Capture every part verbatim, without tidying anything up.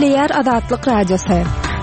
Nükleer Azatlyk Radiosu.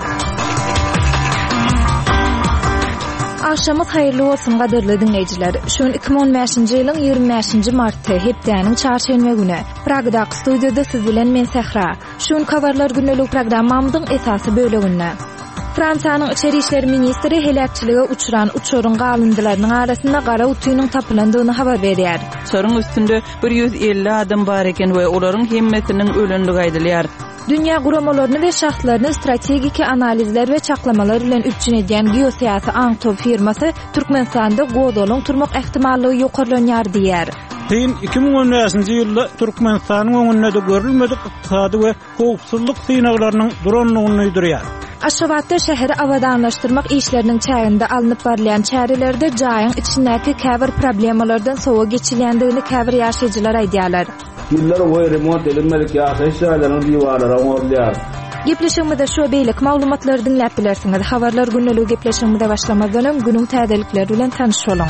Akşamız hayırlı olsun gaderli dinleyiciler. Şu iki bin on beşinji ýylyň ýygrimi beşinji marty hepdeniň çarşembe güni. Pragda studiyada siz bilen men Sehra. Şu kabarlar günlük programmamyzyň esasy böleginde. Fransanyň içeri işleri ministri helakçylyga uçuran uçurun galyndylarynyň arasynda gara utynyň tapylandygyny habar berýär. Sorun üstünde bir yüz elli adam bar eken we olaryň hemmesiniň ölendigi aýdylýar. Dünya guramalaryny we şahslaryny strategik analizler we çaklamalar bilen üçin edýän geosiýasy Aňtop firmasy Türkmenistanda godoluň turmak ähtimallygy ýokarlanýar diýär. Tein iki bin on beşinji ýylda Türkmenistanyň öňünde de görülmedik iqtisady we howpsuzlyk synaglarynyň duranlygyny ýydyrýar. Aşgabatda şäheri awadanlaşdyrmak işleriniň çäginde alınıp barlayan çärelerde jaýyň içindäki käbir problemalardan sowa geçilýändigini käbir ýaşaýjylar aýdýarlar. Yıllar boyu remont edilmedik ýaşaýşlaryň diwarlary oňarlýar. Gepleşigimizde şu beýlik maglumatlary dinläp bilersiňiz. Habarlar günneligi gepleşigimizde başlamazdan öň günüň täzelikleri bilen tanyşolyň.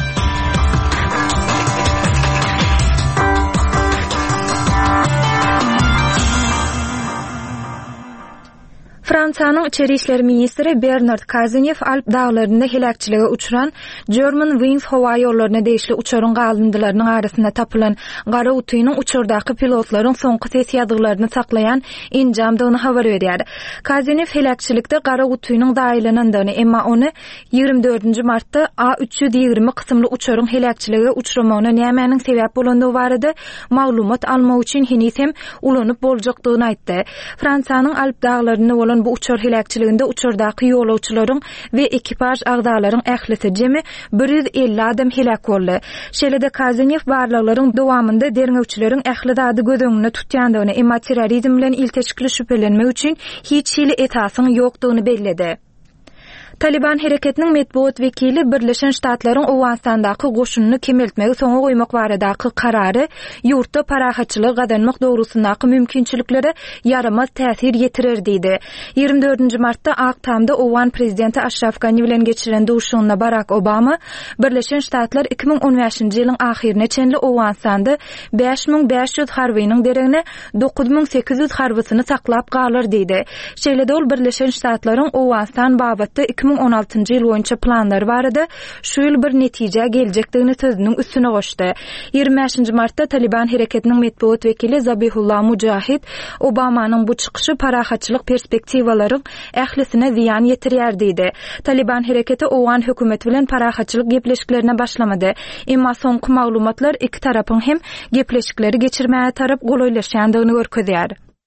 Fransanyň içeri işleri ministri Bernard Cazeneuve Alp dağlarynda helakçylyga uçuran German Wings howa ýollaryna değişli uçurun galyndylarynyň arasynda tapylan gara utynyň uçurdaky pilotlaryň soňky ses ýadyklaryny saklayan injamdygyny habar berýär. Cazeneuve helakçylykda gara utynyň daýlanandygyny, emma ony ýygrimi dördünji martda A üç yüz ýygrimi kysymly uçurun helakçylyga uçurmagyna nämäniň sebäp bolandygy barada maglumat almak üçin hinisem ulanyp boljakdygyny aýtdy. Fransanyň Alp dağlaryny bolan bu uçur helakçylygynda uçurdaky ýolawçylaryň we ekipaj agdalaryň ählisi jemi bir yüz elli adam helak boldy. Şeýle-de Cazeneuve barlyklaryň dowamında derňewçileriň ähli zady gözüňde tutýandygyny, emma terrorizm bilen ilteşikli şüphelenmek üçin hiç hili etasyň ýokdugyny belledi. Taliban hareketiniň medbuat wekili Birleşen Ştatlaryň Owganstandaky goşunyny kemeltmegi soňa goýmak baradaky karary ýurtda parahatçylyk gadanmak dogrusundaky mümkinçiliklere yaramaz täsir ýetirer diýdi. ýygrimi dördünji martda Aktamda Owgan prezidenti Ashraf Ghani bilen geçiren duşuňda Barack Obama Birleşen Ştatlar iki bin on beşinji ýylyň ahyrına çenli Owganstanda beş bin beş yüz harbynyň deregine dokuz bin sekiz yüz harbysyny saklap galar diýdi. Şeýle-de ol Birleşen Ştatlaryň Owganstan babatda iki bin on altıncı ýyl boýunça planlary barada şu ýyl bir netije geljekdigini sözüniň üstüne goşdy. ýygrimi beşinji martda Taliban hareketiniň medbuat wekili Zabihullah Mujahid Obamanyň bu çykyşy parahatçylyk perspektiwalaryň ählisine ziýan ýetirýär diýdi. Taliban hareketi Owgan hökümeti bilen parahatçylyk gepleşiklerine başlamady. Emma soňky maglumatlar iki tarapyň hem gepleşikleri geçirmäge tarap golaýlaşýandygyny görkezýär.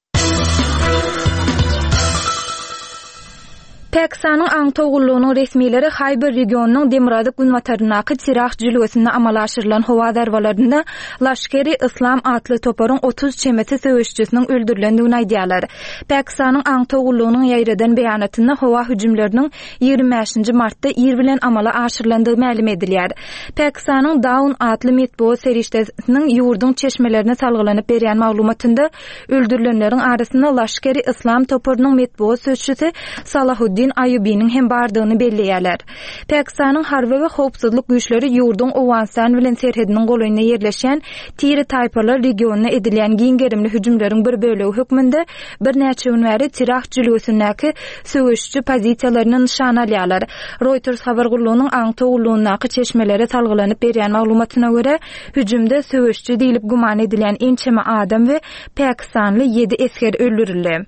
Pakistanyň Aňtogullugynyň resmileri Hayber regionunyň Demiradyk günwatarynaky Çiraq jülgüsinde amala aşyrylan howa darbalarynda Laşkeri Islam atly toparyň otuz çemeti söwüşçüsiniň öldürilendigini aýdýarlar. Pakistanyň Aňtogullugynyň ýaýradan beýanatynda howa hüjümleriniň ýygrimi beşinji martda ýer bilen amala aşyrylandygy ma'lum edilýär. Pakistanyň Dawn atly medbuat serişdesiniň ýurdun çeşmelerine salgylanyp berýän maglumatynda öldürilenleriň arasynda Laşkeri Islam toparynyň medbuat söwüşçüsi Salahuddin Ayyubi'nin hem bardygyny belleýärler. Pakistanyň harby we howpsuzlyk güýçleri ýurdun Owganstan bilen serhediniň golaýyna ýerleşen Tiri Tayparlar regionuna edilýän giňgerimli hüjümleriň bir bölegi hökmünde bir näçe gün bäri Çiraq jülgüsindäki söwüşçü pozisiýalaryny nişan alýarlar. Reuters habar gullugynyň Aňtogullugynaky çeşmelere salgylanyp berýän maglumatyna görä, hüjümde söwüşçü diýilip guman edilýän ençeme adam we Pakistanly ýedi esker öldürildi.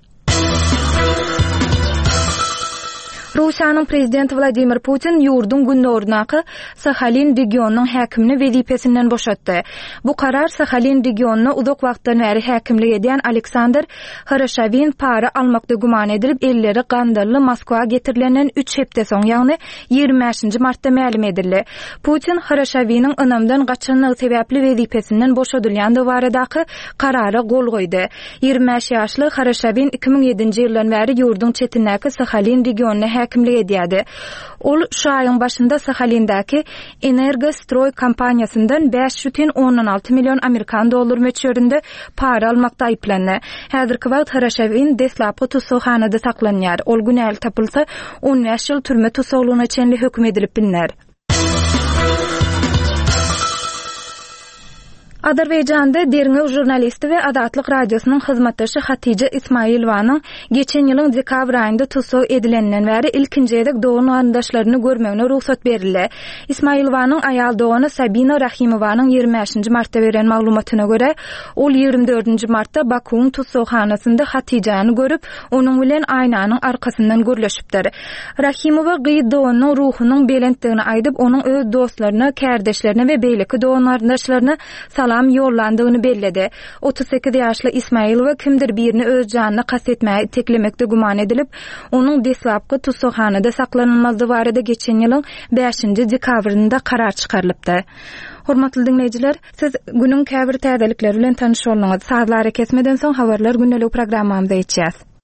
Rusiýanyň prezidenti Vladimir Putin ýurdun günnordunaky Sakhalin regionunyň häkimini wezipesinden boşatdy. Bu karar Sakhalin regionuna uzak wagtdan bäri häkimlik edýän Aleksandr Harashavin para almakda guman edilip elleri gandally Moskwa getirilenden üç hepde soň, ýagny ýygrimi beşinji martda ma'lum edildi. Putin Harashavinin ynamdan gaçanlygy sebäpli wezipesinden boşadylýandy baradaky karara gol goýdy. ýygrimi beş ýaşly Harashavin iki bin ýedinji ýyldan bäri ýurdun çetindäki Sakhalin regionuna häkimlik edýärdi. Ol şu aýyň başynda Sakhalindäki Energostroy kompaniýasyndan beş yüz on alty milyon Amerikan dollary möçberinde para almakda aýplandy. Häzirki wagt Harashavin deslapy tutukhanada saklanýar. Ol günäl tapylsa on beş ýyl türme tutuklugyna çenli höküm edilip bilinär. Azerbayjanda derňew jurnalisti we Azatlyk radiosynyň hyzmatdaşy Hatice İsmailowanyň geçen ýylyň dekabr aýynda tutsaw edilenden bäri ilkinji edek doğun arandaşlaryny görmegine ruhsat berildi. İsmailowanyň aýal dogany Sabina Rahimowanyň ýygrimi beşinji martda beren maglumatyna görä, ol ýygrimi dördünji martda Bakuň tutsawhanasynda Hatijany görüp, onuň bilen aýnanyň arkasyndan görleşipdir. Rahimowa gyýy doganyň ruhunyň belentdigini aýdyp, onuň öz dostlaryna, kärdeşlerine we beýleki doğun arandaşlaryna salam yollandygyny belledi. otuz sekiz ýaşly Ismailowa kimdir birini öz janyna qasd etmäge teklemekde guman edilip, onuň deslapky tutsawhanada saklanylmazlygy barada geçen ýylyň beşinji dekabrynda karar çykarylypdy. Hormatly dinleýijiler, siz günüň käbir täzelikleri bilen tanyş bolmaňyz. Saatlara kesmeden soň habarlar gündelik programmamyzda ýetýäs.